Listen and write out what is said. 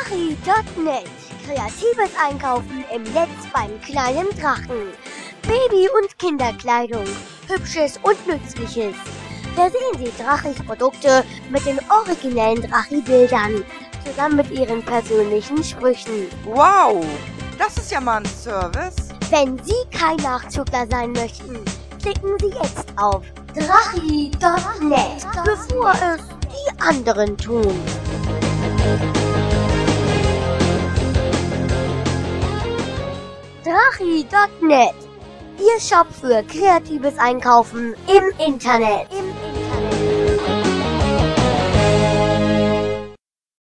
Drachi.net. Kreatives Einkaufen im Netz beim kleinen Drachen. Baby- und Kinderkleidung. Hübsches und Nützliches. Versehen Sie Drachis Produkte mit den originellen Drachi-Bildern. Zusammen mit Ihren persönlichen Sprüchen. Wow, das ist ja mal ein Service. Wenn Sie kein Nachzügler sein möchten, klicken Sie jetzt auf Drachi.net, bevor es die anderen tun. Drachi.net, Ihr Shop für kreatives Einkaufen im Internet.